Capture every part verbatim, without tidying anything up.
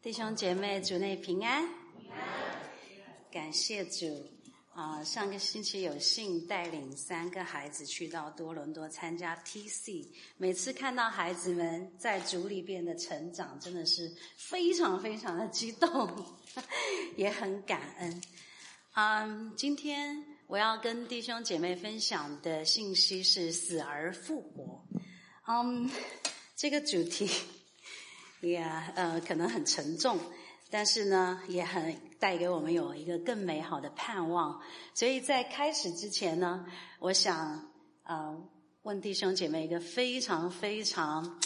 弟兄姐妹，主内平安。感谢主啊、呃！上个星期有幸带领三个孩子去到多伦多参加 T C， 每次看到孩子们在主里边的成长，真的是非常非常的激动，也很感恩。嗯，今天我要跟弟兄姐妹分享的信息是死而复活。嗯，这个主题也、yeah, 呃可能很沉重，但是呢也很带给我们有一个更美好的盼望。所以在开始之前呢，我想呃问弟兄姐妹一个非常非常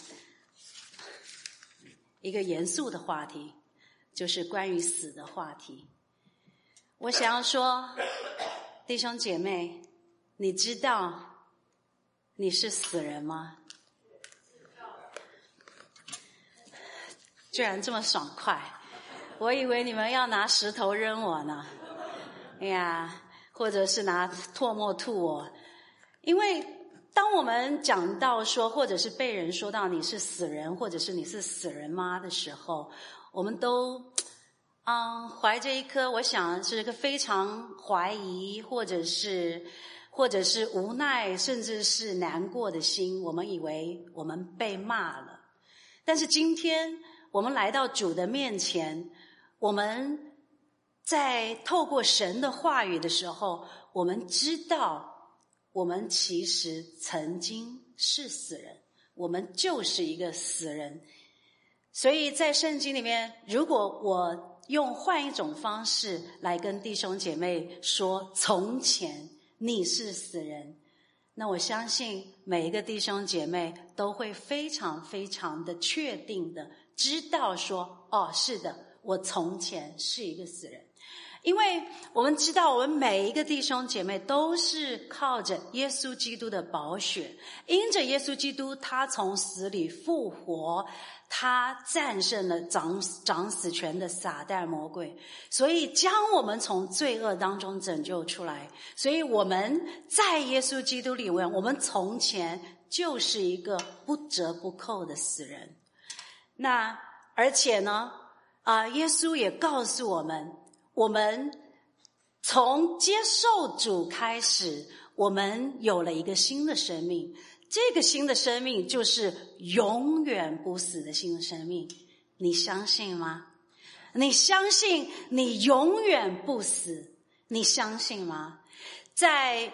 一个严肃的话题，就是关于死的话题。我想要说，弟兄姐妹，你知道你是死人吗？居然这么爽快，我以为你们要拿石头扔我呢，哎呀，或者是拿唾沫吐我。因为当我们讲到说，或者是被人说到你是死人，或者是你是死人妈的时候，我们都嗯怀着一颗我想是一个非常怀疑，或者是或者是无奈，甚至是难过的心，我们以为我们被骂了。但是今天我们来到主的面前，我们在透过神的话语的时候，我们知道我们其实曾经是死人，我们就是一个死人。所以在圣经里面，如果我用换一种方式来跟弟兄姐妹说，从前你是死人，那我相信每一个弟兄姐妹都会非常非常的确定的知道说，哦，是的，我从前是一个死人。因为我们知道我们每一个弟兄姐妹都是靠着耶稣基督的宝血，因着耶稣基督他从死里复活，他战胜了掌掌死权的撒旦魔鬼，所以将我们从罪恶当中拯救出来。所以我们在耶稣基督里面，我们从前就是一个不折不扣的死人。那而且呢啊、呃，耶稣也告诉我们，我们从接受主开始，我们有了一个新的生命。这个新的生命就是永远不死的新的生命。你相信吗？你相信你永远不死？你相信吗？在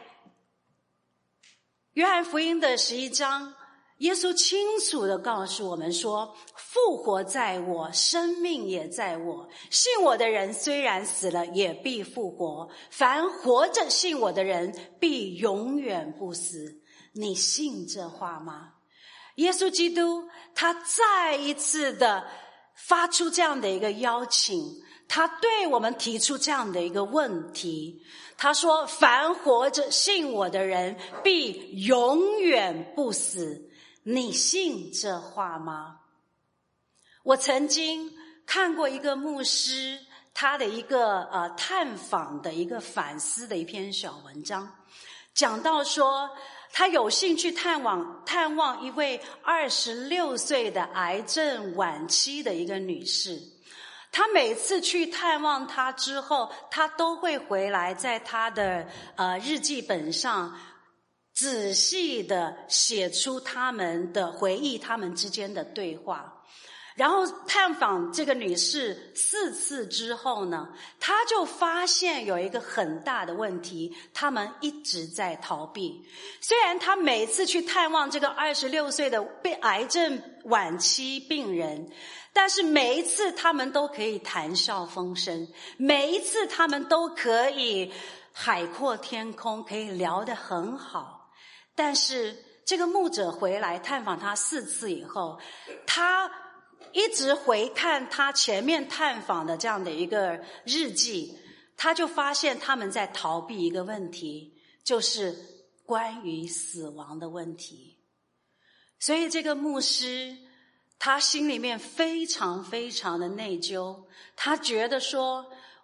约翰福音的十一章，耶稣清楚地告诉我们说，复活在我，生命也在我，信我的人虽然死了，也必复活，凡活着信我的人必永远不死。你信这话吗？耶稣基督他再一次的发出这样的一个邀请，他对我们提出这样的一个问题，他说，凡活着信我的人必永远不死。你信这话吗？我曾经看过一个牧师他的一个呃探访的一个反思的一篇小文章，讲到说他有幸去探望探望一位二十六岁的癌症晚期的一个女士。他每次去探望她之后，他都会回来在他的呃日记本上仔细的写出他们的回忆，他们之间的对话。然后探访这个女士四次之后呢，他就发现有一个很大的问题，他们一直在逃避。虽然他每次去探望这个二十六岁的被癌症晚期病人，但是每一次他们都可以谈笑风生，每一次他们都可以海阔天空，可以聊得很好。但是这个牧者回来探访他四次以后，他一直回看他前面探访的这样的一个日记，他就发现他们在逃避一个问题，就是关于死亡的问题。所以这个牧师他心里面非常非常的内疚，他觉得说，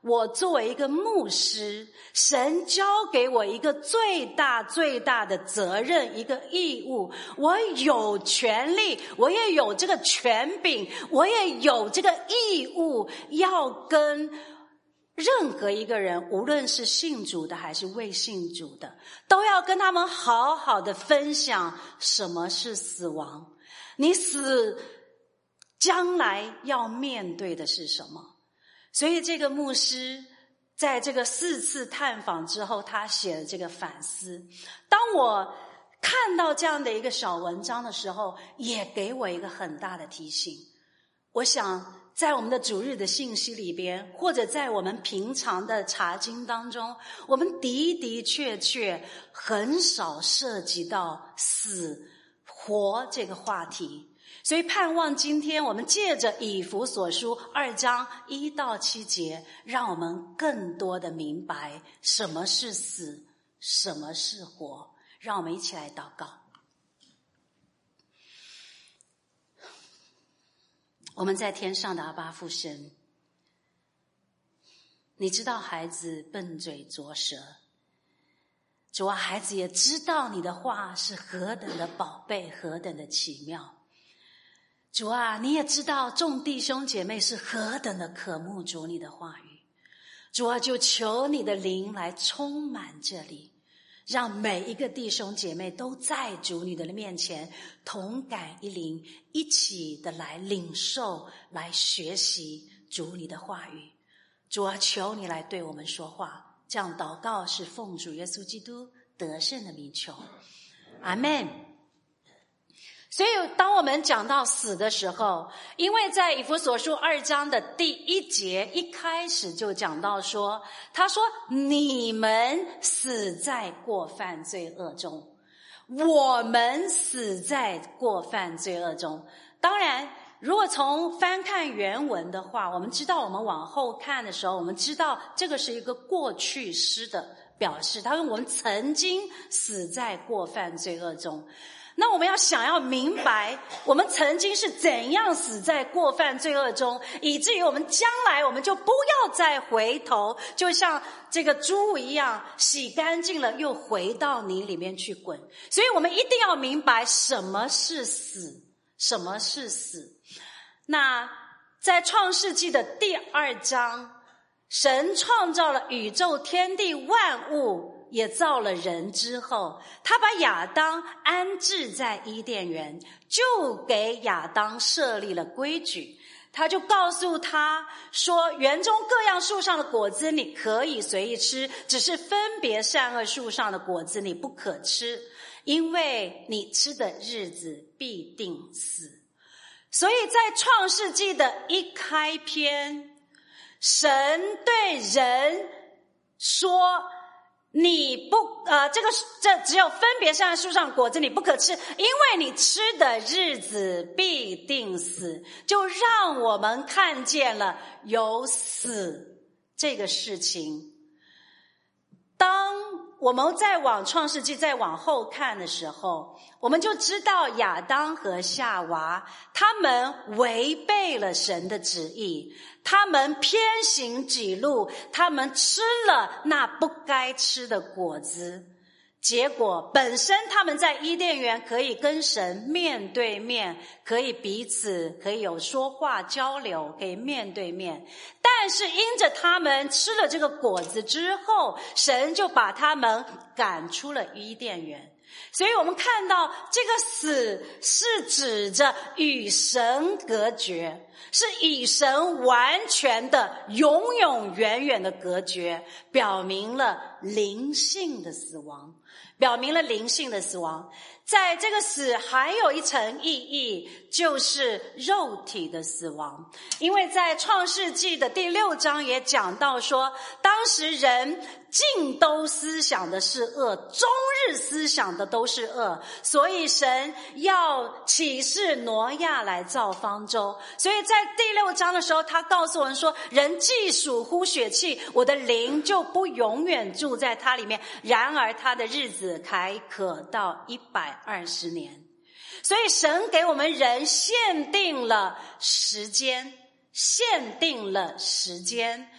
我作为一个牧师，神交给我一个最大最大的责任，一个义务，我有权利，我也有这个权柄，我也有这个义务，要跟任何一个人，无论是信主的还是未信主的，都要跟他们好好的分享什么是死亡，你死将来要面对的是什么。所以这个牧师在这个四次探访之后，他写了这个反思。当我看到这样的一个小文章的时候，也给我一个很大的提醒。我想在我们的主日的信息里边，或者在我们平常的查经当中，我们的的确确很少涉及到死活这个话题。所以盼望今天我们借着以弗所书二章一到七节，让我们更多的明白什么是死，什么是活。让我们一起来祷告。我们在天上的阿爸父神，你知道孩子笨嘴拙舌，主啊，孩子也知道你的话是何等的宝贝，何等的奇妙。主啊，你也知道众弟兄姐妹是何等的渴慕主你的话语。主啊，就求你的灵来充满这里，让每一个弟兄姐妹都在主你的面前同感一灵，一起的来领受，来学习主你的话语。主啊，求你来对我们说话。这样祷告是奉主耶稣基督得胜的名求，阿们。所以当我们讲到死的时候，因为在以弗所书二章的第一节一开始就讲到说，他说你们死在过犯罪恶中，我们死在过犯罪恶中。当然如果从翻看原文的话，我们知道我们往后看的时候，我们知道这个是一个过去式的表示，他说我们曾经死在过犯罪恶中。那我们要想要明白我们曾经是怎样死在过犯罪恶中，以至于我们将来我们就不要再回头，就像这个猪一样洗干净了又回到泥里面去滚。所以我们一定要明白什么是死，什么是死。那在创世纪的第二章，神创造了宇宙天地万物，也造了人之后，他把亚当安置在伊甸园，就给亚当设立了规矩。他就告诉他说，园中各样树上的果子你可以随意吃，只是分别善恶树上的果子你不可吃，因为你吃的日子必定死。所以在创世纪的一开篇，神对人说，你不呃，这个这只有分别善恶树上的果子你不可吃，因为你吃的日子必定死。就让我们看见了有死这个事情。当我们再往创世纪再往后看的时候，我们就知道亚当和夏娃他们违背了神的旨意，他们偏行己路，他们吃了那不该吃的果子。结果本身他们在伊甸园可以跟神面对面，可以彼此可以有说话交流，可以面对面，但是因着他们吃了这个果子之后，神就把他们赶出了伊甸园。所以我们看到这个死是指着与神隔绝，是与神完全的永永远远的隔绝，表明了灵性的死亡，表明了灵性的死亡。在这个死还有一层意义，就是肉体的死亡。因为在创世纪的第六章也讲到说，当时人尽都思想的是恶，终日思想的都是恶，所以神要启示挪亚来造方舟。所以在第六章的时候，他告诉我们说，人既属乎血气，我的灵就不永远住在他里面，然而他的日子还可到一百二十年。所以神给我们人限定了时间，限定了时间。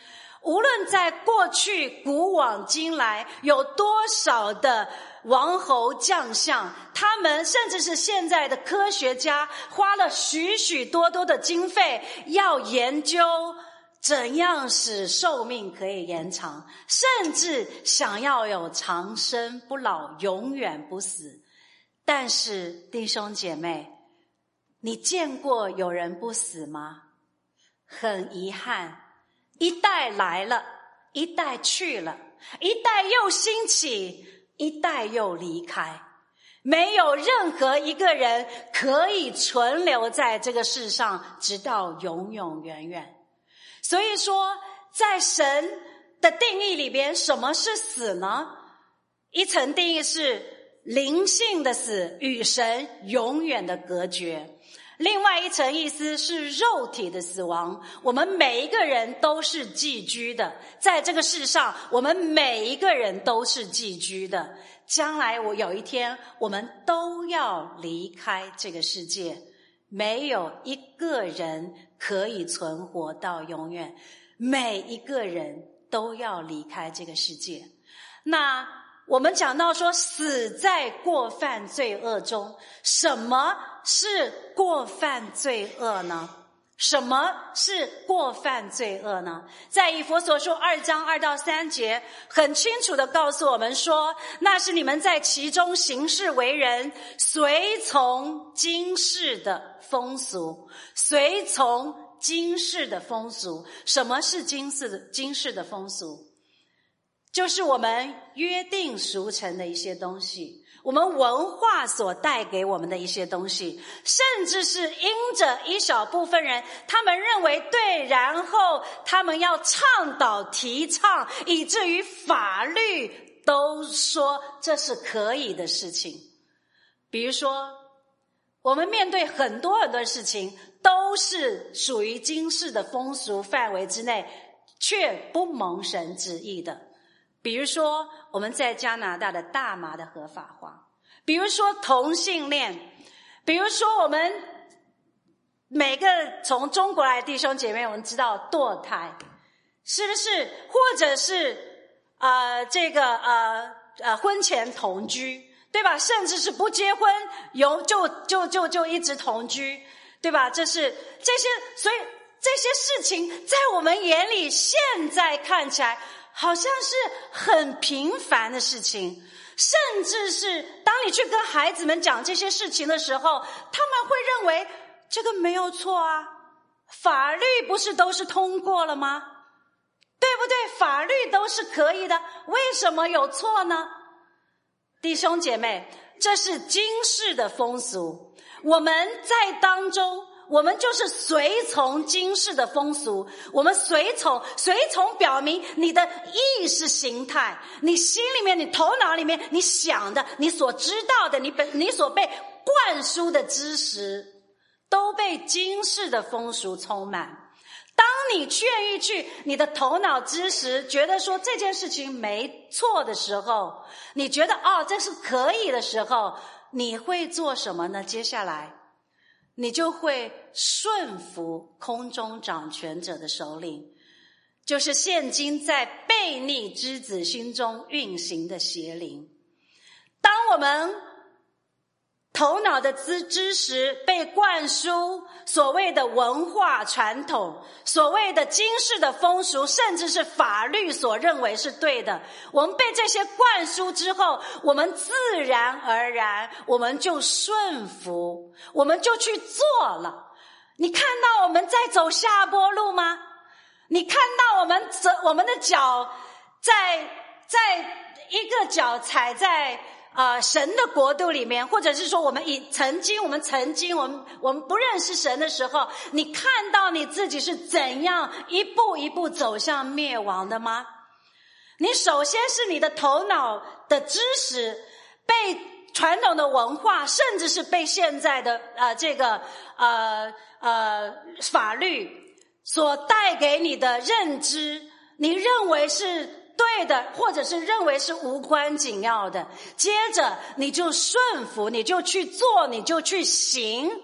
无论在过去古往今来有多少的王侯将相，他们甚至是现在的科学家花了许许多多的经费要研究怎样使寿命可以延长，甚至想要有长生不老，永远不死。但是弟兄姐妹，你见过有人不死吗？很遗憾，一代来了，一代去了，一代又兴起，一代又离开，没有任何一个人可以存留在这个世上直到永永远远。所以说，在神的定义里边，什么是死呢？一层定义是灵性的死，与神永远的隔绝。另外一层意思是肉体的死亡，我们每一个人都是寄居的，在这个世上我们每一个人都是寄居的，将来我有一天我们都要离开这个世界，没有一个人可以存活到永远，每一个人都要离开这个世界。那我们讲到说死在过犯罪恶中，什么是过犯罪恶呢？什么是过犯罪恶呢？在以弗所书二章二到三节很清楚地告诉我们说，那是你们在其中行事为人，随从今世的风俗，随从今世的风俗。什么是今世的今世的风俗？就是我们约定俗成的一些东西，我们文化所带给我们的一些东西，甚至是因着一小部分人他们认为对，然后他们要倡导提倡，以至于法律都说这是可以的事情。比如说我们面对很多很多事情都是属于今世的风俗范围之内，却不蒙神旨意的。比如说我们在加拿大的大麻的合法化，比如说同性恋，比如说我们每个从中国来的弟兄姐妹，我们知道堕胎，是不是？或者是呃这个呃呃婚前同居，对吧？甚至是不结婚，有就就就就一直同居，对吧？这是这些，所以这些事情在我们眼里现在看起来好像是很平凡的事情，甚至是当你去跟孩子们讲这些事情的时候，他们会认为这个没有错啊，法律不是都是通过了吗？对不对？法律都是可以的，为什么有错呢？弟兄姐妹，这是今世的风俗，我们在当中我们就是随从今世的风俗，我们随从随从表明你的意识形态，你心里面你头脑里面你想的，你所知道的，你本你所被灌输的知识都被今世的风俗充满。当你愿意去你的头脑知识觉得说这件事情没错的时候，你觉得哦这是可以的时候，你会做什么呢？接下来你就会顺服空中掌权者的首领，就是现今在悖逆之子心中运行的邪灵。当我们头脑的知知识被灌输所谓的文化传统，所谓的今世的风俗，甚至是法律所认为是对的，我们被这些灌输之后，我们自然而然我们就顺服，我们就去做了。你看到我们在走下坡路吗？你看到我们走我们的脚在在一个脚踩在呃，神的国度里面，或者是说我们以曾经我们曾经我们我们不认识神的时候，你看到你自己是怎样一步一步走向灭亡的吗？你首先是你的头脑的知识被传统的文化，甚至是被现在的呃这个呃呃法律所带给你的认知，你认为是对的，或者是认为是无关紧要的，接着你就顺服，你就去做，你就去行。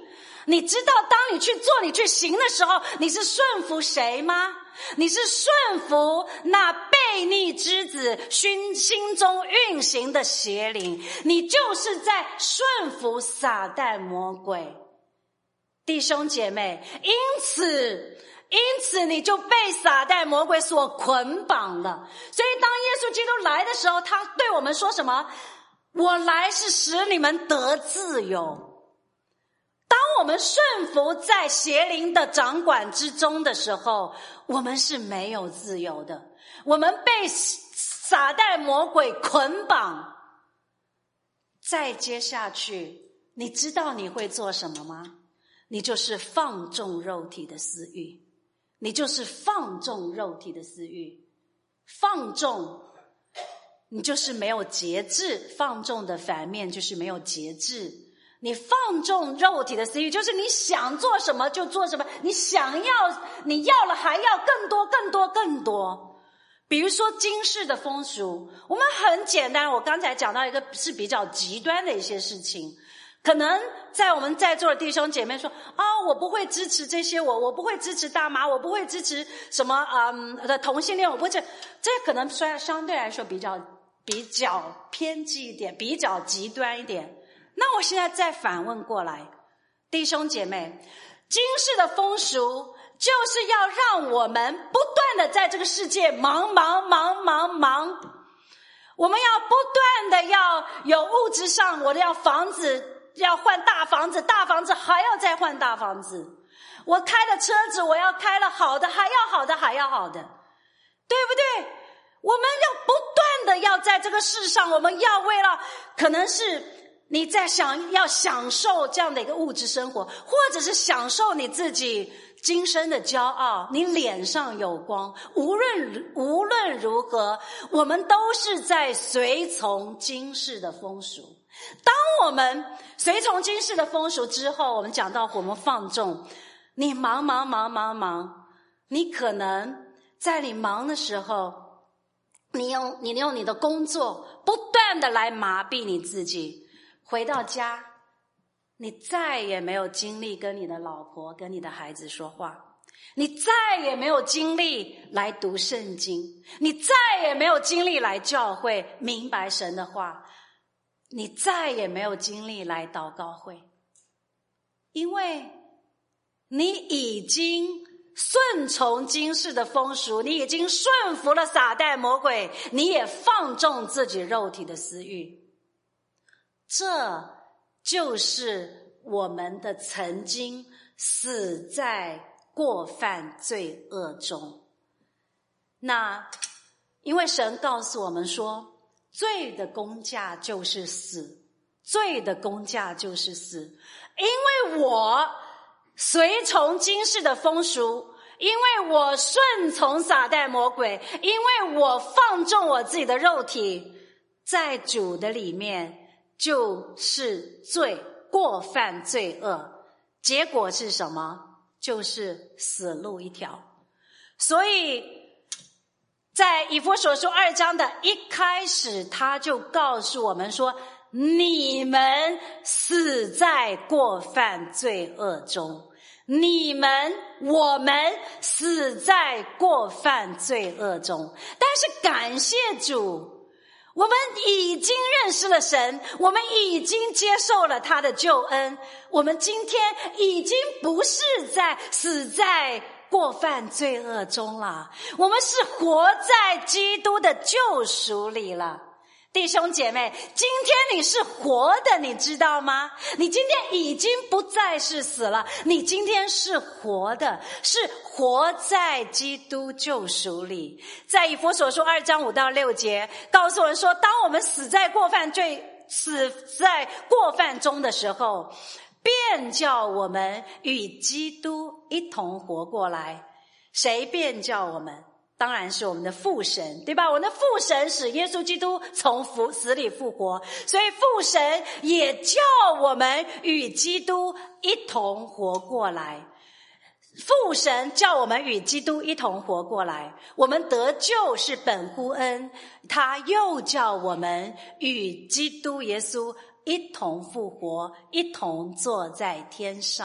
你知道当你去做你去行的时候，你是顺服谁吗？你是顺服那悖逆之子心心中运行的邪灵，你就是在顺服撒旦魔鬼。弟兄姐妹，因此因此你就被撒旦魔鬼所捆绑了。所以当耶稣基督来的时候，他对我们说什么？我来是使你们得自由。当我们顺服在邪灵的掌管之中的时候，我们是没有自由的，我们被撒旦魔鬼捆绑。再接下去，你知道你会做什么吗？你就是放纵肉体的私欲，你就是放纵肉体的私欲，放纵，你就是没有节制，放纵的反面就是没有节制。你放纵肉体的私欲，就是你想做什么就做什么，你想要，你要了还要更多更多更多。比如说今世的风俗，我们很简单，我刚才讲到一个是比较极端的一些事情，可能在我们在座的弟兄姐妹说啊，我不会支持这些，我我不会支持大麻，我不会支持什么嗯的同性恋，我不会，这这可能虽然相对来说比较比较偏激一点，比较极端一点。那我现在再反问过来，弟兄姐妹，今世的风俗就是要让我们不断的在这个世界忙忙忙忙忙，我们要不断的要有物质上，我的要房子，要换大房子，大房子还要再换大房子，我开的车子我要开了好的，还要好的，还要好的，对不对？我们要不断的要在这个世上，我们要为了可能是你在想要享受这样的一个物质生活，或者是享受你自己今生的骄傲，你脸上有光，无论无论如何，我们都是在随从今世的风俗。当我们随从今世的风俗之后，我们讲到我们放纵，你忙忙忙忙忙，你可能在你忙的时候，你用你用你的工作不断的来麻痹你自己，回到家，你再也没有精力跟你的老婆跟你的孩子说话，你再也没有精力来读圣经，你再也没有精力来教会明白神的话，你再也没有精力来祷告会，因为你已经顺从今世的风俗，你已经顺服了撒旦魔鬼，你也放纵自己肉体的私欲。这就是我们的曾经死在过犯罪恶中。那因为神告诉我们说，罪的工价就是死，罪的工价就是死。因为我随从今世的风俗，因为我顺从撒旦魔鬼，因为我放纵我自己的肉体，在主的里面就是罪，过犯罪恶，结果是什么？就是死路一条。所以在以弗所书二章的一开始，他就告诉我们说，你们死在过犯罪恶中，你们我们死在过犯罪恶中。但是感谢主，我们已经认识了神，我们已经接受了他的救恩，我们今天已经不是在死在过犯罪恶中了，我们是活在基督的救赎里了。弟兄姐妹，今天你是活的，你知道吗？你今天已经不再是死了，你今天是活的，是活在基督救赎里。在以弗所书二章五到六节告诉我们说，当我们死在过犯罪死在过犯中的时候，便叫我们与基督一同活过来。谁便叫我们？当然是我们的父神，对吧？我们的父神使耶稣基督从死里复活，所以父神也叫我们与基督一同活过来。父神叫我们与基督一同活过来，我们得救是本乎恩，他又叫我们与基督耶稣一同复活，一同坐在天上。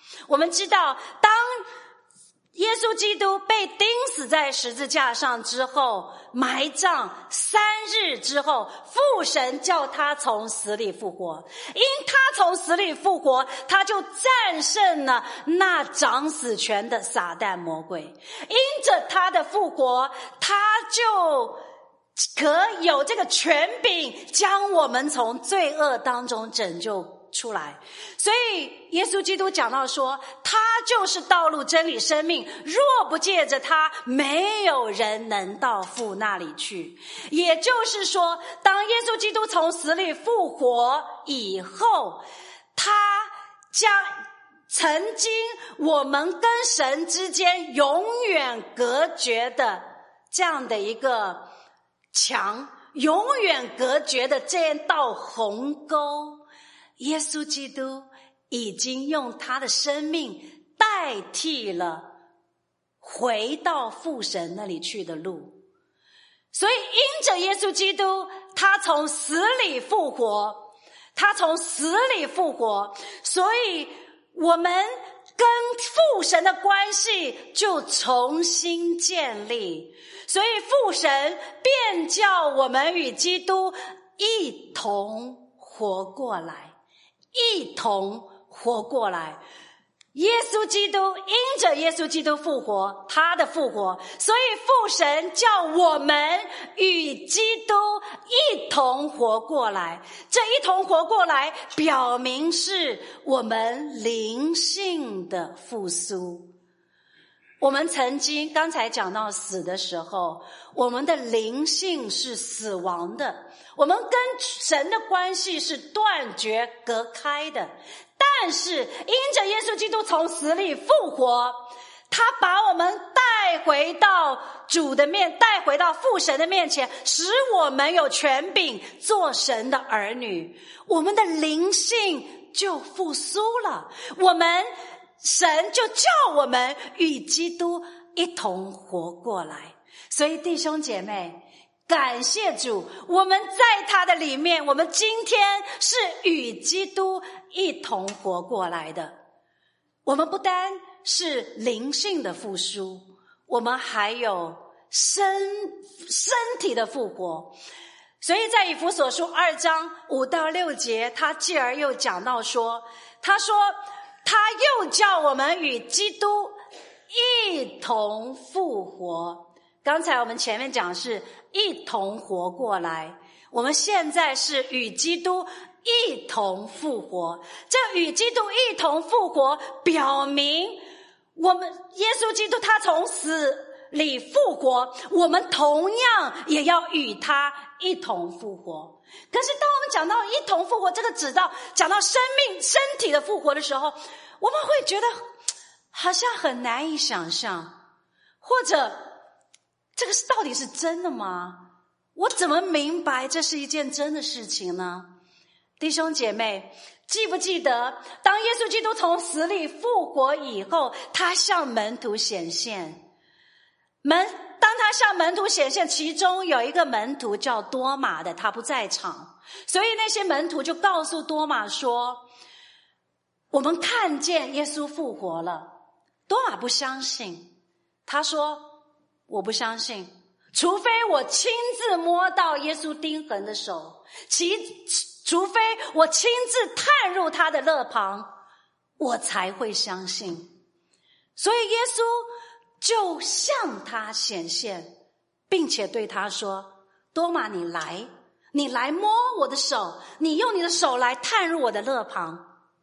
我们知道，当耶稣基督被钉死在十字架上之后，埋葬三日之后，父神叫他从死里复活。因他从死里复活，他就战胜了那掌死权的撒旦魔鬼。因着他的复活，他就可有这个权柄将我们从罪恶当中拯救出来。所以耶稣基督讲到说，他就是道路真理生命，若不借着他，没有人能到父那里去。也就是说，当耶稣基督从死里复活以后，他将曾经我们跟神之间永远隔绝的这样的一个墙，永远隔绝的这道鸿沟，耶稣基督已经用他的生命代替了回到父神那里去的路。所以因着耶稣基督，他从死里复活，他从死里复活，所以我们跟父神的关系就重新建立。所以父神便叫我们与基督一同活过来，一同活过来。耶稣基督因着耶稣基督复活，他的复活，所以父神叫我们与基督一同活过来。这一同活过来，表明是我们灵性的复苏。我们曾经刚才讲到死的时候，我们的灵性是死亡的，我们跟神的关系是断绝隔开的。但是因着耶稣基督从死里复活，他把我们带回到主的面，带回到父神的面前，使我们有权柄做神的儿女，我们的灵性就复苏了。我们神就叫我们与基督一同活过来。所以弟兄姐妹，感谢主，我们在他的里面，我们今天是与基督一同活过来的。我们不单是灵性的复苏，我们还有身身体的复活。所以在以弗所书二章五到六节，他继而又讲到说，他说他又叫我们与基督一同复活。刚才我们前面讲是一同活过来，我们现在是与基督一同复活。这与基督一同复活，表明我们耶稣基督他从死里复活，我们同样也要与他一同复活。可是当我们讲到一同复活这个指到讲到生命身体的复活的时候，我们会觉得好像很难以想象，或者这个到底是真的吗？我怎么明白这是一件真的事情呢？弟兄姐妹，记不记得当耶稣基督从死里复活以后，他向门徒显现。门当他向门徒显现，其中有一个门徒叫多马的，他不在场，所以那些门徒就告诉多马说，我们看见耶稣复活了。多马不相信，他说我不相信，除非我亲自摸到耶稣钉痕的手，其除非我亲自探入他的肋旁，我才会相信。所以耶稣就向他显现，并且对他说，多马，你来，你来摸我的手，你用你的手来探入我的肋旁。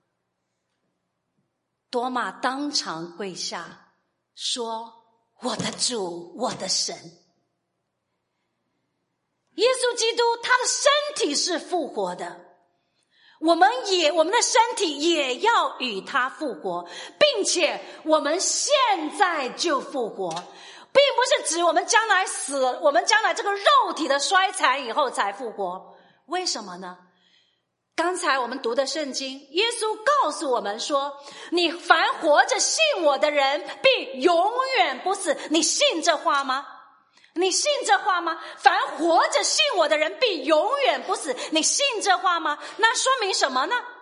多马当场跪下说，我的主，我的神。耶稣基督他的身体是复活的，我们也我们的身体也要与他复活，并且我们现在就复活，并不是指我们将来死了，我们将来这个肉体的衰残以后才复活。为什么呢？刚才我们读的圣经，耶稣告诉我们说，你凡活着信我的人必永远不死。你信这话吗？你信这话吗？凡活着信我的人必永远不死。你信这话吗？那说明什么呢？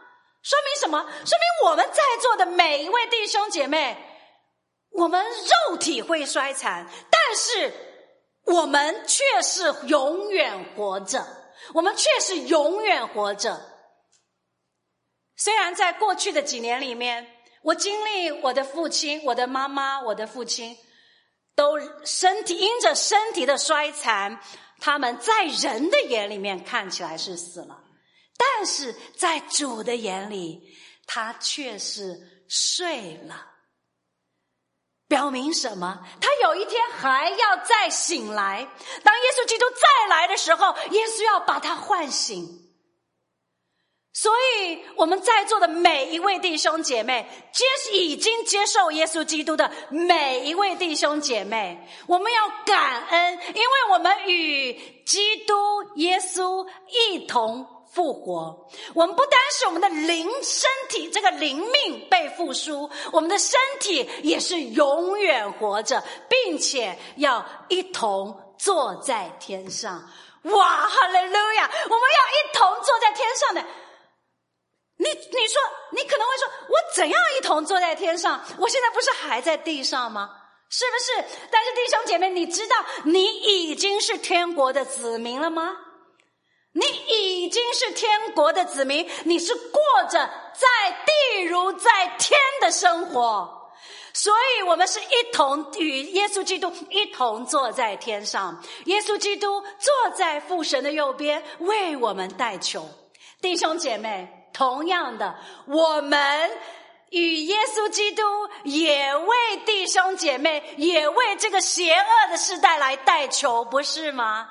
说明什么？说明我们在座的每一位弟兄姐妹，我们肉体会衰残，但是我们却是永远活着，我们却是永远活着。虽然在过去的几年里面，我经历我的父亲、我的妈妈、我的父亲都身体因着身体的衰残，他们在人的眼里面看起来是死了，但是在主的眼里，他却是睡了。表明什么？他有一天还要再醒来，当耶稣基督再来的时候，耶稣要把他唤醒。所以我们在座的每一位弟兄姐妹，接已经接受耶稣基督的每一位弟兄姐妹，我们要感恩，因为我们与基督耶稣一同复活。我们不单是我们的灵身体这个灵命被复苏，我们的身体也是永远活着，并且要一同坐在天上。哇，哈利路亚！我们要一同坐在天上的。你你说，你可能会说，我怎样一同坐在天上？我现在不是还在地上吗？是不是？但是弟兄姐妹，你知道你已经是天国的子民了吗？你已经是天国的子民，你是过着在地如在天的生活。所以我们是一同与耶稣基督一同坐在天上，耶稣基督坐在父神的右边，为我们代求。弟兄姐妹，同样的，我们与耶稣基督也为弟兄姐妹，也为这个邪恶的世代来代求，不是吗？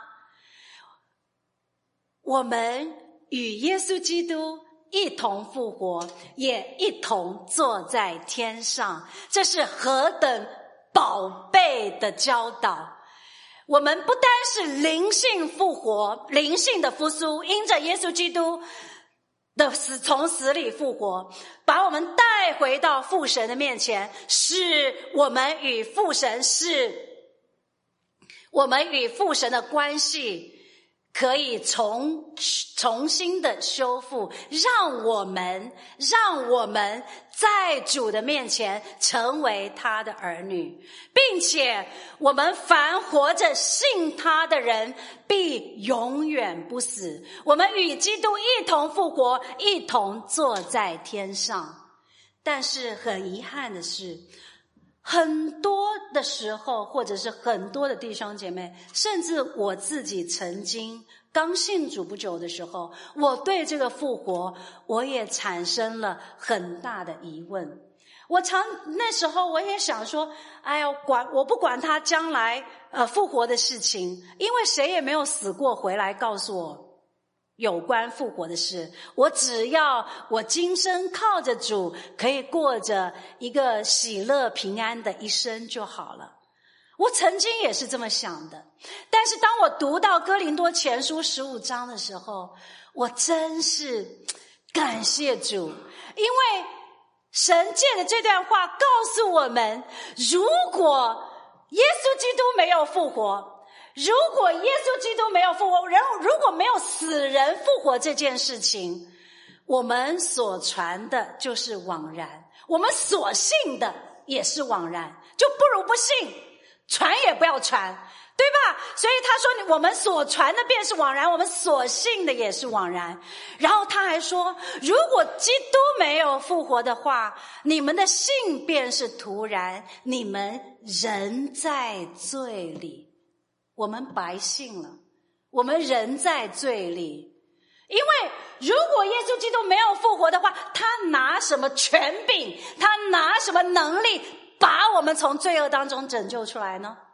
我们与耶稣基督一同复活，也一同坐在天上，这是何等宝贝的教导！我们不单是灵性复活，灵性的复苏，因着耶稣基督的死，从死里复活，把我们带回到父神的面前，使我们与父神是我们与父神的关系可以重重新的修复，让我们让我们在主的面前成为他的儿女，并且我们凡活着信他的人必永远不死。我们与基督一同复活，一同坐在天上。但是很遗憾的是，很多的时候，或者是很多的弟兄姐妹，甚至我自己曾经刚信主不久的时候，我对这个复活我也产生了很大的疑问。我常那时候我也想说，哎呀，管我不管他将来呃复活的事情，因为谁也没有死过回来告诉我有关复活的事，我只要我今生靠着主，可以过着一个喜乐平安的一生就好了。我曾经也是这么想的，但是当我读到哥林多前书十五章的时候，我真是感谢主，因为神借的这段话告诉我们，如果耶稣基督没有复活，如果耶稣基督没有复活，然后如果没有死人复活这件事情，我们所传的就是枉然，我们所信的也是枉然，就不如不信，传也不要传，对吧？所以他说我们所传的便是枉然，我们所信的也是枉然。然后他还说，如果基督没有复活的话，你们的信便是徒然，你们仍在罪里。我们白信了，我们仍在罪里。因为如果耶稣基督没有复活的话，他拿什么权柄，他拿什么能力把我们从罪恶当中拯救出来呢？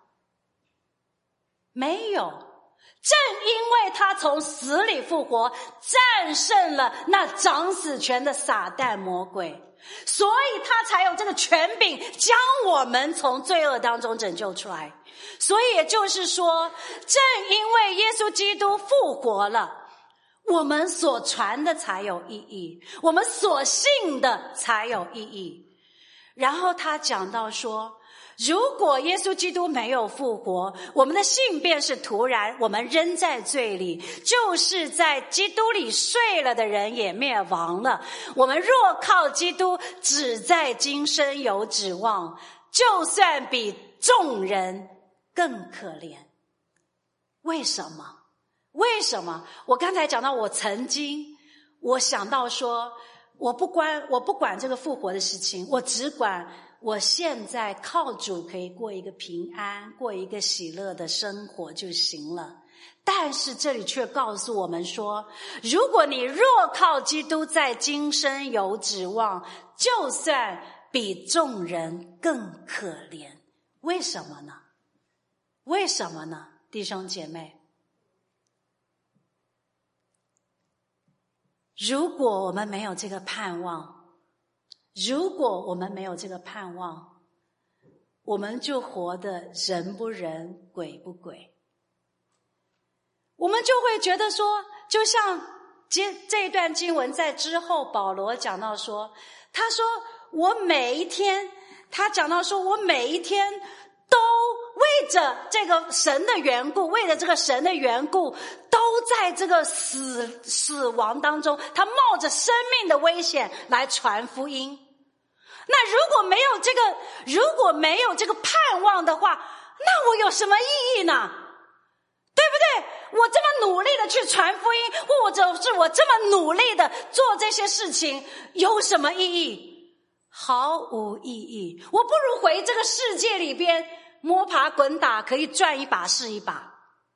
没有。正因为他从死里复活，战胜了那掌死权的撒旦魔鬼，所以他才有这个权柄将我们从罪恶当中拯救出来。所以也就是说，正因为耶稣基督复活了，我们所传的才有意义，我们所信的才有意义。然后他讲到说， 如果耶稣基督没有复活，我们的信便是徒然，我们仍在罪里，就是在基督里睡了的人也灭亡了。我们若靠基督，只在今生有指望，就算比众人更可怜。为什么？为什么？我刚才讲到，我曾经我想到说，我不管我不管这个复活的事情，我只管我现在靠主可以过一个平安，过一个喜乐的生活就行了。但是这里却告诉我们说，如果你若靠基督在今生有指望，就算比众人更可怜。为什么呢？为什么呢？弟兄姐妹，如果我们没有这个盼望，如果我们没有这个盼望，我们就活得人不人，鬼不鬼。我们就会觉得说，就像这这一段经文在之后保罗讲到说，他说我每一天，他讲到说我每一天都为着这个神的缘故，为了这个神的缘故，都在这个死死亡当中，他冒着生命的危险来传福音。那如果没有这个，如果没有这个盼望的话，那我有什么意义呢？对不对？我这么努力的去传福音，或者是我这么努力的做这些事情，有什么意义？毫无意义。我不如回这个世界里边摸爬滚打，可以赚一把是一把，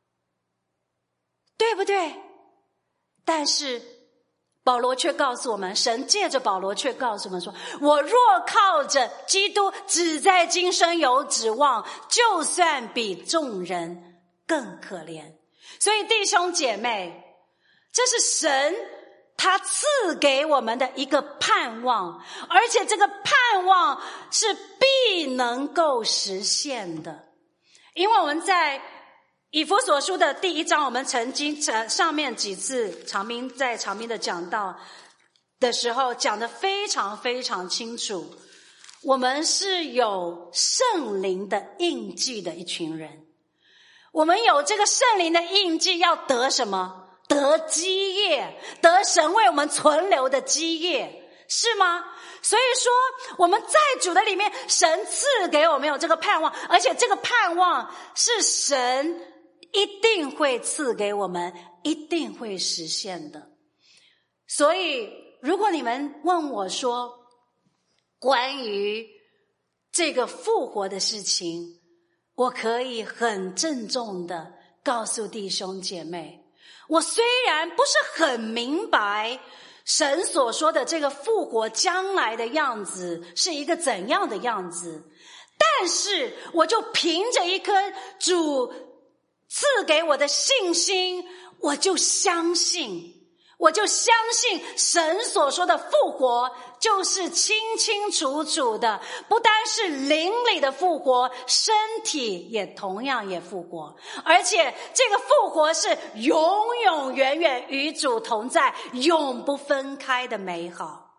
对不对？但是保罗却告诉我们，神借着保罗却告诉我们说，我若靠着基督只在今生有指望，就算比众人更可怜。所以弟兄姐妹，这是神他赐给我们的一个盼望，而且这个盼望是必能够实现的。因为我们在以弗所书的第一章，我们曾经上面几次长明在长明的讲道的时候讲得非常非常清楚，我们是有圣灵的印记的一群人。我们有这个圣灵的印记，要得什么？得基业，得神为我们存留的基业，是吗？所以说我们在主的里面，神赐给我们有这个盼望，而且这个盼望是神一定会赐给我们，一定会实现的。所以如果你们问我说关于这个复活的事情，我可以很郑重的告诉弟兄姐妹，我虽然不是很明白神所说的这个复活将来的样子是一个怎样的样子，但是我就凭着一颗主赐给我的信心，我就相信我就相信神所说的复活就是清清楚楚的，不单是灵里的复活，身体也同样也复活，而且这个复活是永永远远与主同在，永不分开的美好。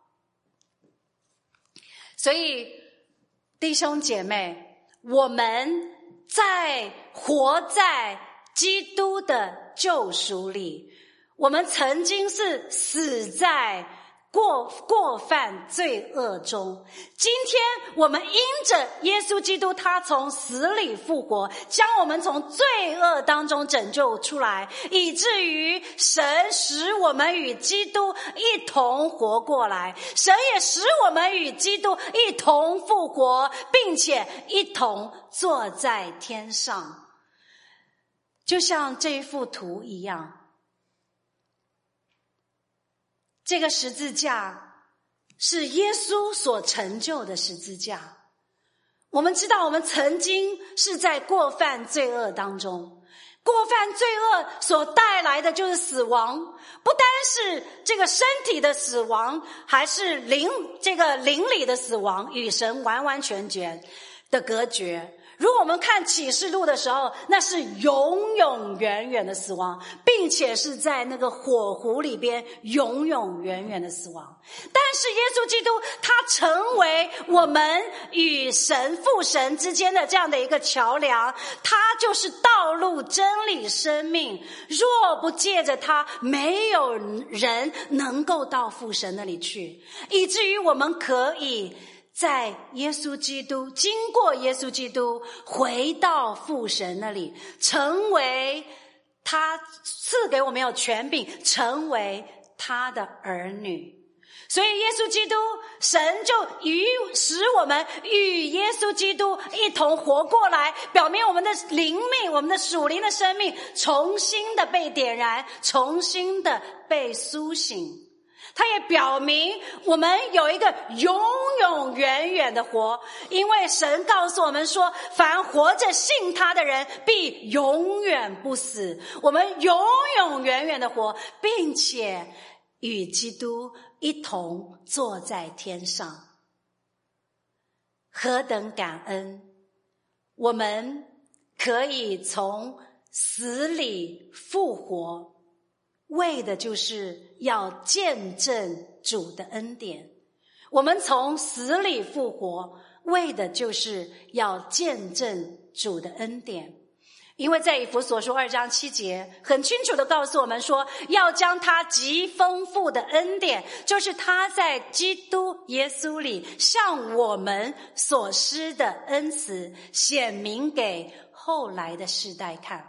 所以弟兄姐妹，我们在活在基督的救赎里，我们曾经是死在过过犯罪恶中，今天我们因着耶稣基督他从死里复活，将我们从罪恶当中拯救出来，以至于神使我们与基督一同活过来，神也使我们与基督一同复活，并且一同坐在天上。就像这幅图一样，这个十字架是耶稣所成就的十字架。我们知道我们曾经是在过犯罪恶当中，过犯罪恶所带来的就是死亡，不单是这个身体的死亡，还是灵这个灵里的死亡，与神完完全全的隔绝。 如果我们看启示录的时候，那是永永远远的死亡，并且是在那个火湖里边永永远远的死亡。但是耶稣基督他成为我们与神父神之间的这样的一个桥梁，他就是道路真理生命，若不借着他，没有人能够到父神那里去，以至于我们可以在耶稣基督，经过耶稣基督回到父神那里，成为他赐给我们有权柄，成为他的儿女。所以耶稣基督，神就与使我们与耶稣基督一同活过来，表明我们的灵命，我们的属灵的生命重新的被点燃，重新的被苏醒。他也表明我们有一个永永远远的活，因为神告诉我们说，凡活着信他的人必永远不死。我们永永远远的活，并且与基督一同坐在天上。何等感恩，我们可以从死里复活，为的就是要见证主的恩典。我们从死里复活，为的就是要见证主的恩典。因为在以弗所书二章七节很清楚地告诉我们说，要将他极丰富的恩典，就是他在基督耶稣里向我们所施的恩慈，显明给后来的世代看。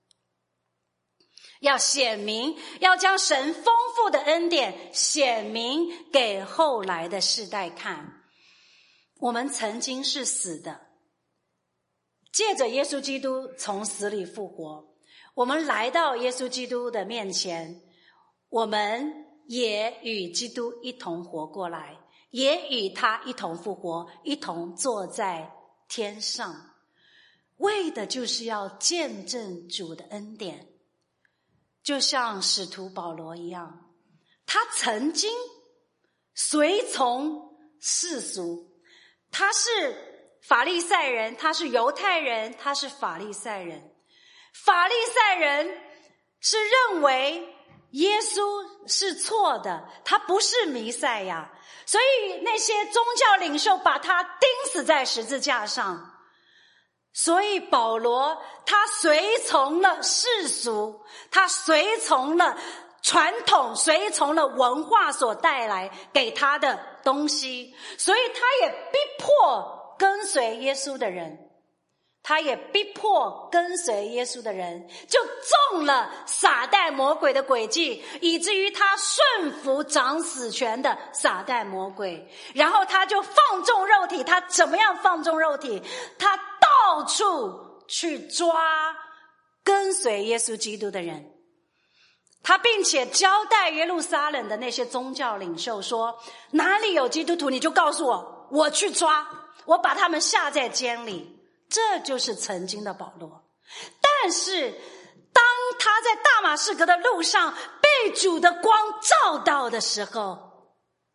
要显明，要将神丰富的恩典显明给后来的世代看。我们曾经是死的，借着耶稣基督从死里复活，我们来到耶稣基督的面前，我们也与基督一同活过来，也与他一同复活，一同坐在天上，为的就是要见证主的恩典。就像使徒保罗一样，他曾经随从世俗，他是法利赛人，他是犹太人，他是法利赛人。法利赛人是认为耶稣是错的，他不是弥赛亚，所以那些宗教领袖把他钉死在十字架上。所以保罗他随从了世俗，他随从了传统，随从了文化所带来给他的东西，所以他也逼迫跟随耶稣的人，他也逼迫跟随耶稣的人，就中了撒旦魔鬼的诡计，以至于他顺服掌死权的撒旦魔鬼，然后他就放纵肉体。他怎么样放纵肉体？他到处去抓跟随耶稣基督的人，他并且交代耶路撒冷的那些宗教领袖说，哪里有基督徒你就告诉我，我去抓，我把他们下在监里。这就是曾经的保罗。但是当他在大马士革的路上被主的光照到的时候，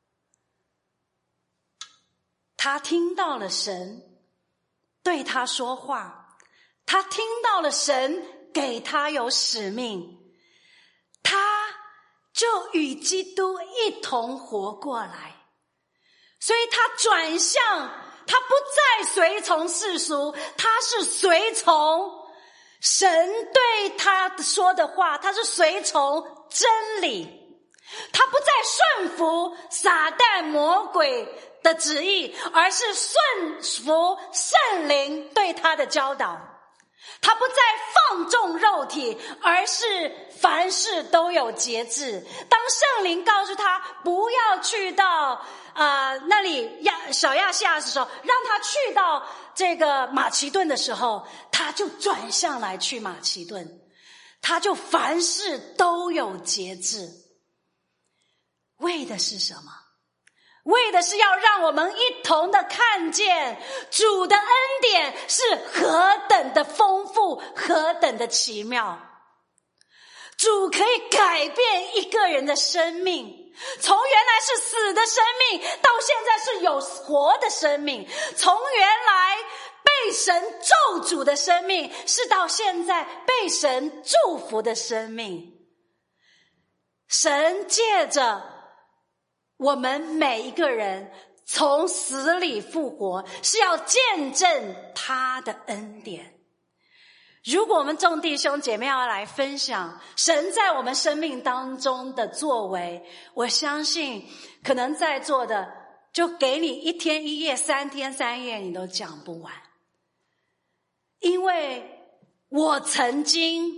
他听到了神对他说话，他听到了神给他有使命，他就与基督一同活过来。所以他转向，他不再随从世俗，他是随从神对他说的话，他是随从真理，他不再顺服撒旦魔鬼的旨意，而是顺服圣灵对他的教导。他不再放纵肉体，而是凡事都有节制。当圣灵告诉他不要去到呃那里亚小亚细亚的时候，让他去到这个马其顿的时候，他就转向来去马其顿，他就凡事都有节制。为的是什么？为的是要让我们一同的看见主的恩典是何等的丰富，何等的奇妙。主可以改变一个人的生命，从原来是死的生命到现在是有活的生命，从原来被神咒诅的生命，是到现在被神祝福的生命。神借着我们每一个人从死里复活，是要见证他的恩典。如果我们众弟兄姐妹要来分享神在我们生命当中的作为，我相信可能在座的就给你一天一夜三天三夜你都讲不完。因为我曾经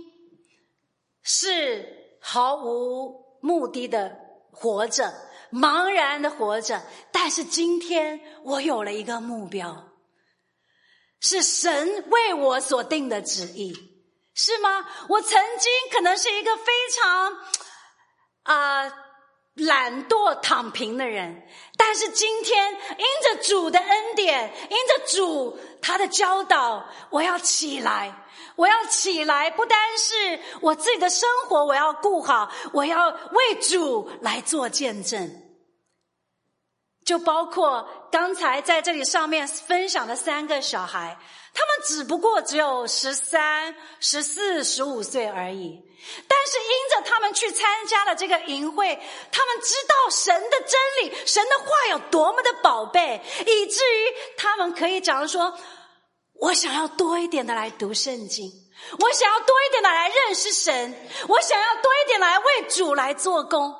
是毫无目的的活着，茫然的活着，但是今天我有了一个目标，是神为我所定的旨意，是吗？我曾经可能是一个非常啊、呃、懒惰躺平的人，但是今天因着主的恩典，因着主他的教导，我要起来，我要起来，不单是我自己的生活我要顾好，我要为主来做见证。就包括刚才在这里上面分享的三个小孩，他们只不过只有十三、十四、十五岁而已，但是因着他们去参加了这个营会，他们知道神的真理，神的话有多么的宝贝，以至于他们可以讲说，我想要多一点的来读圣经，我想要多一点的来认识神，我想要多一点来为主来做工。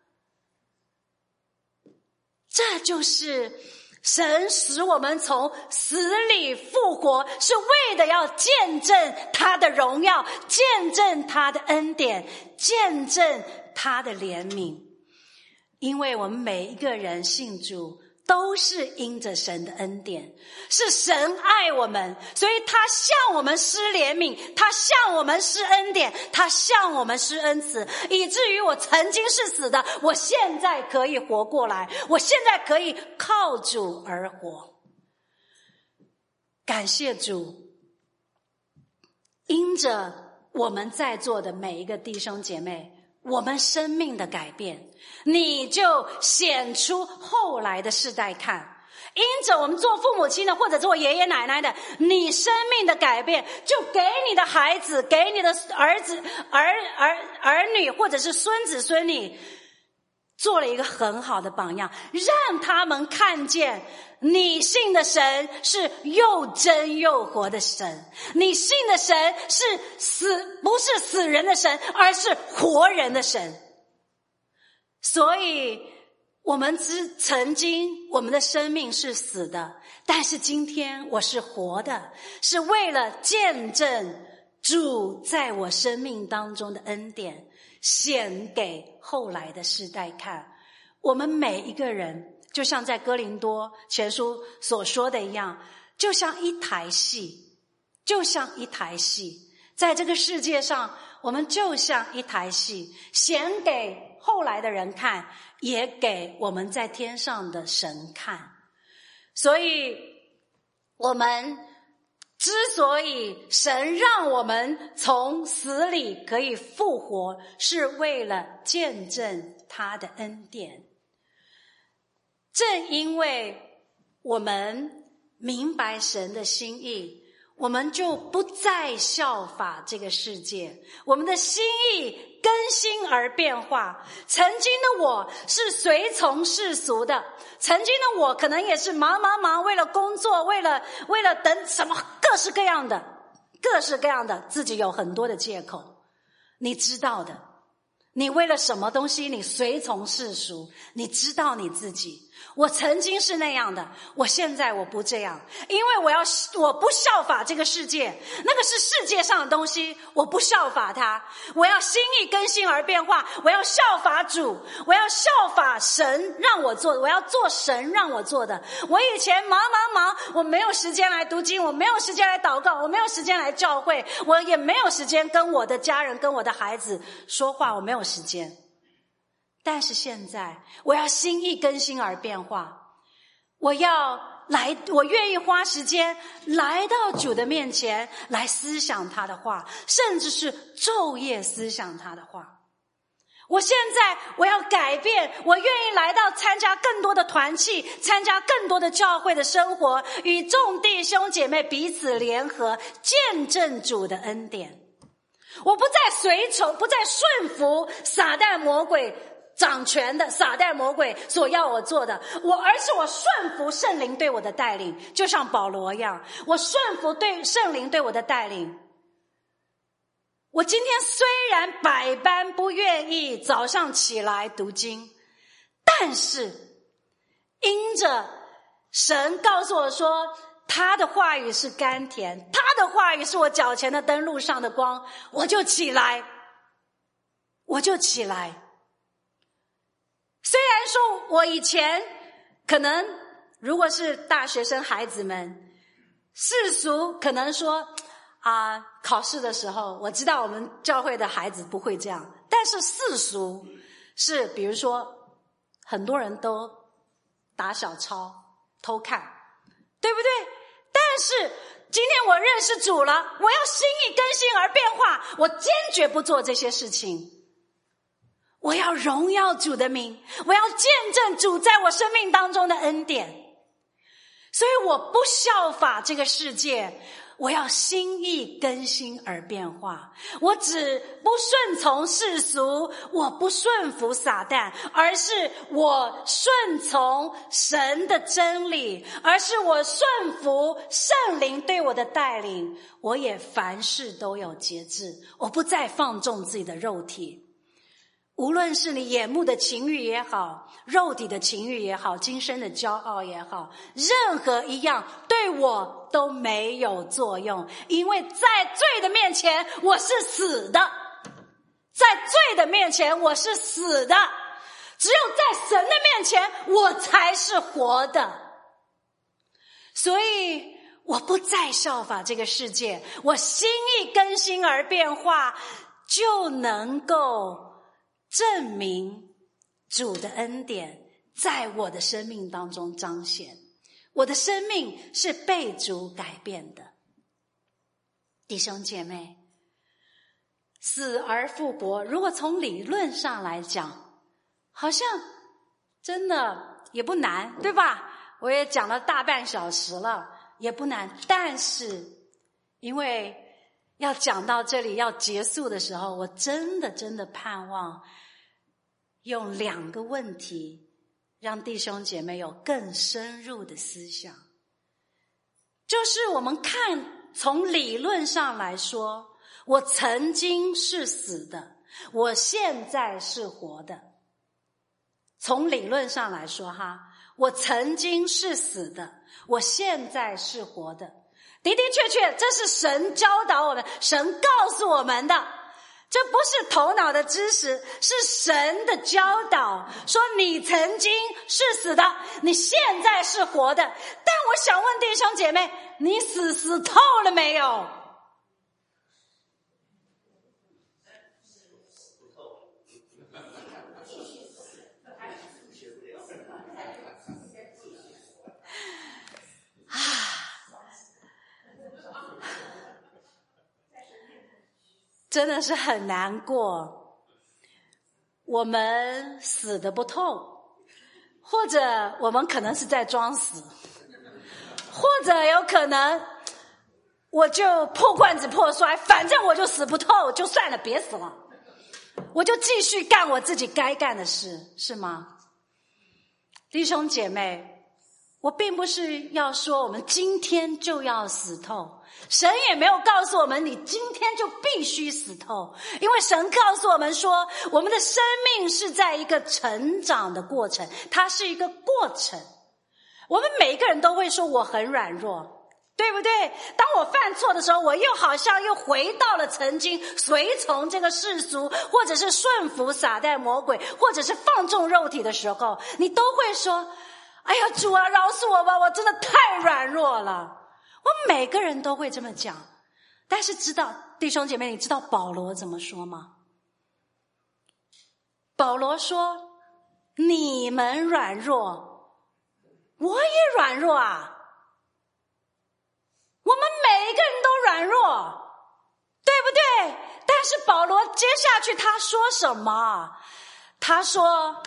这就是神使我们从死里复活，是为了要见证他的荣耀，见证他的恩典，见证他的怜悯。因为我们每一个人信主都是因着神的恩典，是神爱我们，所以他向我们施怜悯，他向我们施恩典，他向我们施恩慈，以至于我曾经是死的，我现在可以活过来，我现在可以靠主而活。感谢主，因着我们在座的每一个弟兄姐妹，我们生命的改变，你就显出后来的世代看。因着我们做父母亲的或者做爷爷奶奶的，你生命的改变就给你的孩子，给你的儿子儿儿儿女或者是孙子孙女做了一个很好的榜样，让他们看见你信的神是又真又活的神，你信的神是死，不是死人的神，而是活人的神。所以我们之曾经我们的生命是死的，但是今天我是活的，是为了见证主在我生命当中的恩典，显给后来的世代看。我们每一个人就像在哥林多前书所说的一样，就像一台戏，就像一台戏，在这个世界上我们就像一台戏，显给后来的人看，也给我们在天上的神看。所以我们之所以神让我们从死里可以复活，是为了见证他的恩典。正因为我们明白神的心意，我们就不再效法这个世界，我们的心意更新而变化。曾经的我是随从世俗的，曾经的我可能也是忙忙忙，为了工作，为了为了等什么各式各样的各式各样的自己有很多的借口。你知道的，你为了什么东西你随从世俗，你知道你自己。我曾经是那样的，我现在我不这样，因为我要我不效法这个世界，那个是世界上的东西，我不效法它，我要心意更新而变化，我要效法主，我要效法神让我做的，我要做神让我做的。我以前忙忙忙，我没有时间来读经，我没有时间来祷告，我没有时间来教会，我也没有时间跟我的家人跟我的孩子说话，我没有时间。但是现在我要心意更新而变化，我要来，我愿意花时间来到主的面前，来思想他的话，甚至是昼夜思想他的话。 我现在我要改变，我愿意来到参加更多的团契，参加更多的教会的生活，与众弟兄姐妹彼此联合，见证主的恩典。我不再随从，不再顺服撒旦魔鬼掌权的撒旦魔鬼所要我做的，我而是我顺服圣灵对我的带领，就像保罗一样，我顺服对圣灵对我的带领。我今天虽然百般不愿意早上起来读经，但是因着神告诉我说他的话语是甘甜，他的话语是我脚前的灯，路上的光，我就起来，我就起来。虽然说我以前可能如果是大学生孩子们，世俗可能说啊、呃，考试的时候，我知道我们教会的孩子不会这样，但是世俗是比如说很多人都打小抄偷看，对不对？但是今天我认识主了，我要心意更新而变化，我坚决不做这些事情。我要荣耀主的名，我要见证主在我生命当中的恩典。所以我不效法这个世界，我要心意更新而变化。我只不顺从世俗，我不顺服撒旦，而是我顺从神的真理，而是我顺服圣灵对我的带领。我也凡事都有节制，我不再放纵自己的肉体。无论是你眼目的情欲也好，肉体的情欲也好，今生的骄傲也好，任何一样对我都没有作用，因为在罪的面前我是死的，在罪的面前我是死的，只有在神的面前我才是活的。所以我不再效法这个世界，我心意更新而变化，就能够证明主的恩典在我的生命当中彰显，我的生命是被主改变的。弟兄姐妹，死而复活，如果从理论上来讲，好像真的也不难，对吧？我也讲了大半小时了，也不难。但是因为要讲到这里要结束的时候，我真的真的盼望用两个问题让弟兄姐妹有更深入的思想。就是我们看从理论上来说，我曾经是死的，我现在是活的。从理论上来说哈，我曾经是死的，我现在是活的。的的确确，这是神教导我们，神告诉我们的，这不是头脑的知识，是神的教导，说你曾经是死的，你现在是活的。但我想问弟兄姐妹，你死死透了没有？真的是很难过，我们死得不透，或者我们可能是在装死，或者有可能我就破罐子破摔，反正我就死不透，就算了，别死了，我就继续干我自己该干的事，是吗？弟兄姐妹，我并不是要说我们今天就要死透，神也没有告诉我们你今天就必须死透，因为神告诉我们说，我们的生命是在一个成长的过程，它是一个过程。我们每一个人都会说我很软弱，对不对？当我犯错的时候，我又好像又回到了曾经随从这个世俗，或者是顺服撒旦魔鬼，或者是放纵肉体的时候，你都会说，哎呀，主啊，饶恕我吧，我真的太软弱了。我每个人都会这么讲，但是知道弟兄姐妹，你知道保罗怎么说吗？保罗说，你们软弱，我也软弱啊，我们每一个人都软弱，对不对？但是保罗接下去他说什么？他说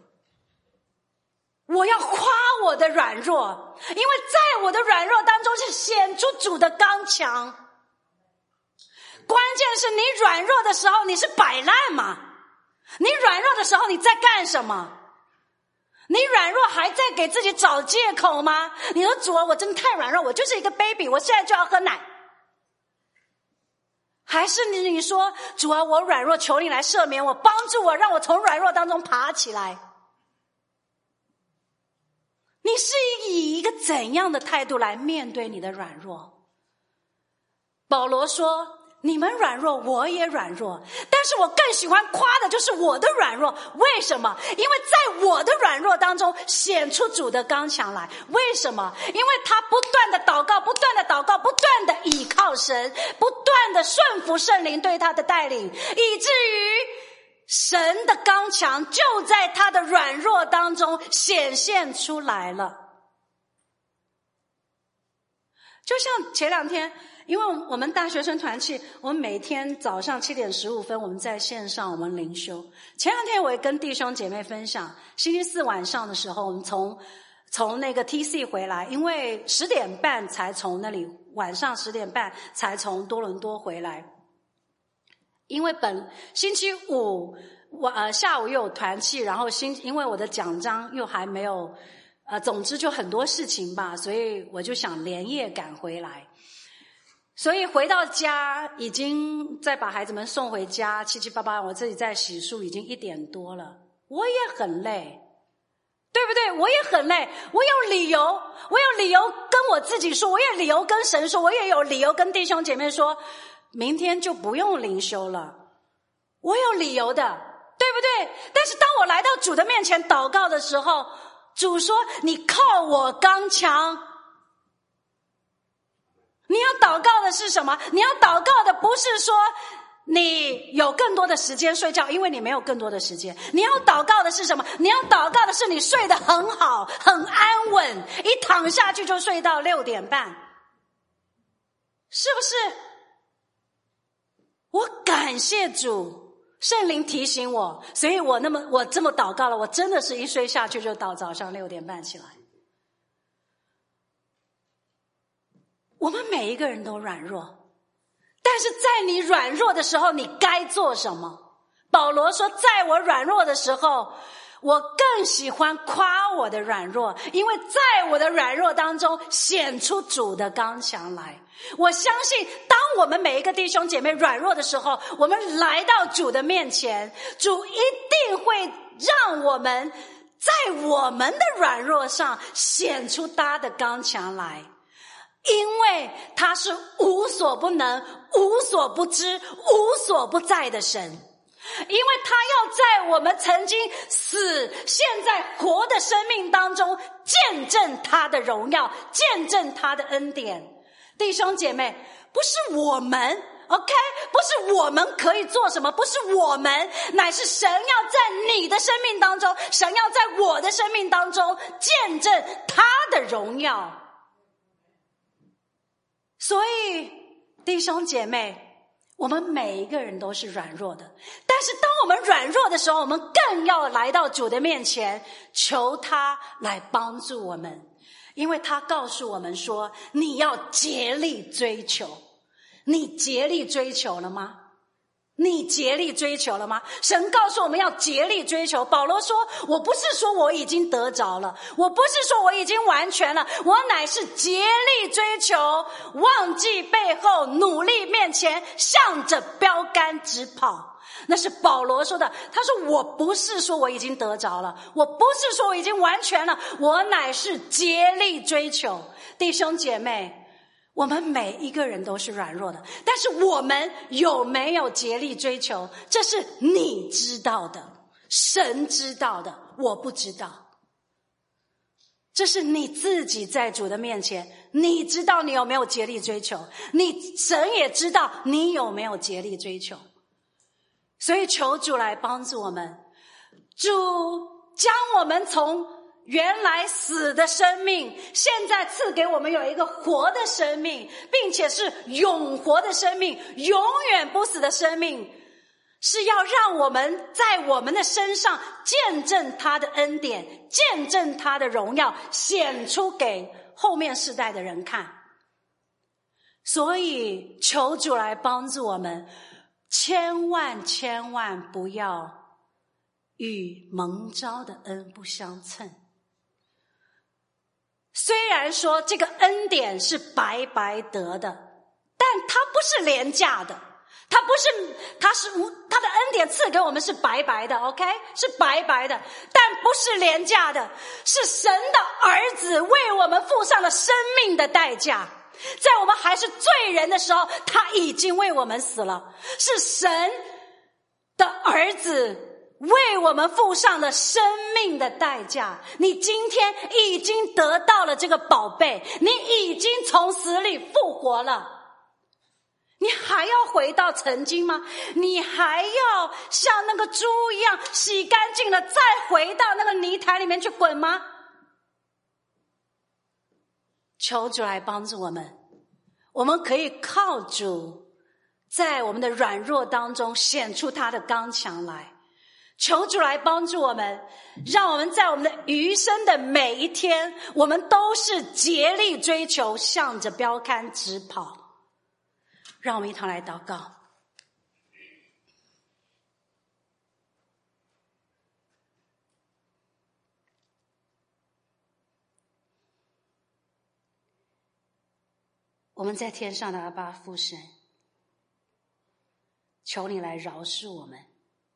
我要夸我的软弱，因为在我的软弱当中是显出主的刚强。关键是你软弱的时候你是摆烂吗？你软弱的时候你在干什么？你软弱还在给自己找借口吗？你说主啊，我真的太软弱，我就是一个 baby， 我现在就要喝奶。还是你你说主啊，我软弱，求你来赦免我，帮助我，让我从软弱当中爬起来。你是以一个怎样的态度来面对你的软弱？保罗说你们软弱，我也软弱，但是我更喜欢夸的就是我的软弱。为什么？因为在我的软弱当中显出主的刚强来。为什么？因为他不断的祷告，不断的祷告，不断的倚靠神，不断的顺服圣灵对他的带领，以至于神的刚强就在他的软弱当中显现出来了。就像前两天，因为我们大学生团契，我们每天早上七点十五分我们在线上我们灵修。前两天我也跟弟兄姐妹分享，星期四晚上的时候，我们从从那个 T C 回来，因为十点半才从那里，晚上十点半才从多伦多回来。因为本星期五我呃下午又有团契，然后星因为我的奖章又还没有呃总之就很多事情吧，所以我就想连夜赶回来。所以回到家已经再把孩子们送回家，七七八八我自己在洗漱，已经一点多了。我也很累，对不对？我也很累，我有理由，我有理由跟我自己说，我有理由跟神说，我也有理由跟弟兄姐妹说，明天就不用灵修了。我有理由的，对不对？但是当我来到主的面前祷告的时候，主说你靠我刚强。你要祷告的是什么？你要祷告的不是说你有更多的时间睡觉，因为你没有更多的时间。你要祷告的是什么？你要祷告的是你睡得很好，很安稳，一躺下去就睡到六点半，是不是？我感谢主，圣灵提醒我，所以我那么我这么祷告了，我真的是一睡下去就到早上六点半起来。我们每一个人都软弱，但是在你软弱的时候你该做什么？保罗说在我软弱的时候，我更喜欢夸我的软弱，因为在我的软弱当中显出主的刚强来。我相信当我们每一个弟兄姐妹软弱的时候，我们来到主的面前，主一定会让我们在我们的软弱上显出他的刚强来。因为他是无所不能、无所不知、无所不在的神，因为他要在我们曾经死、现在活的生命当中见证他的荣耀，见证他的恩典。弟兄姐妹，不是我们 OK， 不是我们可以做什么，不是我们，乃是神要在你的生命当中，神要在我的生命当中见证他的荣耀。所以弟兄姐妹，我们每一个人都是软弱的，但是当我们软弱的时候，我们更要来到主的面前，求他来帮助我们。因为他告诉我们说，你要竭力追求。你竭力追求了吗？你竭力追求了吗？神告诉我们要竭力追求。保罗说，我不是说我已经得着了，我不是说我已经完全了，我乃是竭力追求，忘记背后，努力面前，向着标杆直跑。那是保罗说的，他说我不是说我已经得着了，我不是说我已经完全了，我乃是竭力追求。弟兄姐妹，我们每一个人都是软弱的，但是我们有没有竭力追求，这是你知道的，神知道的，我不知道。这是你自己在主的面前，你知道你有没有竭力追求，你神也知道你有没有竭力追求。所以求主来帮助我们，主将我们从原来死的生命，现在赐给我们有一个活的生命，并且是永活的生命，永远不死的生命，是要让我们在我们的身上见证他的恩典，见证他的荣耀，显出给后面世代的人看。所以求主来帮助我们，千万千万不要与蒙召的恩不相称。虽然说这个恩典是白白得的，但它不是廉价的，它不是，它是它的恩典赐给我们是白白的 OK 是白白的，但不是廉价的，是神的儿子为我们付上了生命的代价，在我们还是罪人的时候，他已经为我们死了，是神的儿子为我们付上了生命的代价。你今天已经得到了这个宝贝，你已经从死里复活了，你还要回到曾经吗？你还要像那个猪一样洗干净了再回到那个泥潭里面去滚吗？求主来帮助我们，我们可以靠主在我们的软弱当中显出他的刚强来。求主来帮助我们，让我们在我们的余生的每一天，我们都是竭力追求，向着标杆直跑。让我们一同来祷告。我们在天上的阿爸父神，求你来饶恕我们。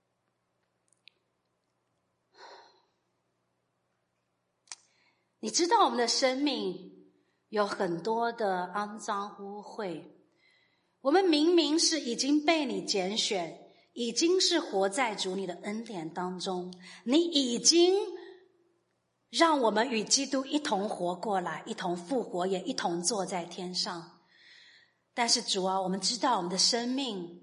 你知道我们的生命有很多的肮脏污秽，我们明明是已经被你拣选，已经是活在主你的恩典当中，你已经让我们与基督一同活过来，一同复活，也一同坐在天上。但是主啊，我们知道我们的生命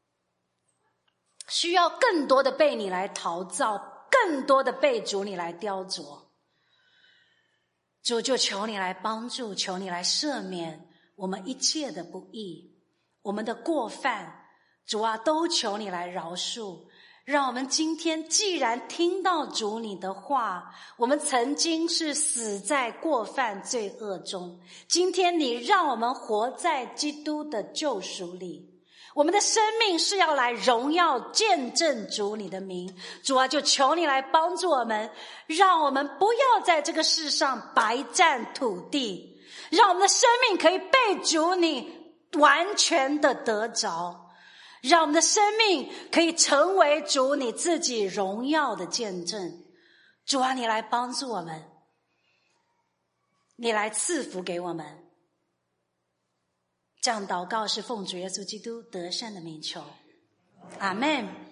需要更多的被你来陶造，更多的被主你来雕琢。主，就求你来帮助，求你来赦免我们一切的不义，我们的过犯，主啊，都求你来饶恕。让我们今天既然听到主你的话，我们曾经是死在过犯罪恶中，今天你让我们活在基督的救赎里，我们的生命是要来荣耀见证主你的名。主啊，就求你来帮助我们，让我们不要在这个世上白占土地，让我们的生命可以被主你完全的得着，让我们的生命可以成为主你自己荣耀的见证。主啊，你来帮助我们，你来赐福给我们。这样祷告是奉主耶稣基督得胜的名求，阿们。